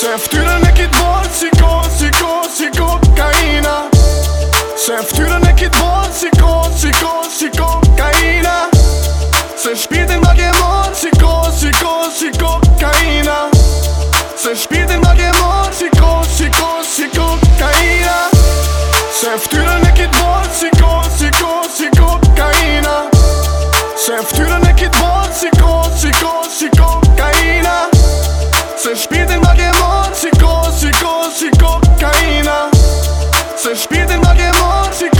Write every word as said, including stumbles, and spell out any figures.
Se ftyrën e kit bot si ko, si ko, si kokaina. Se ftyrën e kit bot si ko, si ko, si kokaina. Se shpirtin ma ke mor si ko, si ko, si kokaina. Se shpirtin ma ke mor si ko, si ko, si kokaina. Se ftyrën e kit bot si ko, si ko, si kokaina. Se ftyrën e kit bot si ko, si ko, si kokaina. Se shpirtin ma ke mor si ko, si ko, si kokaina. Se shpirtin ma ke mor si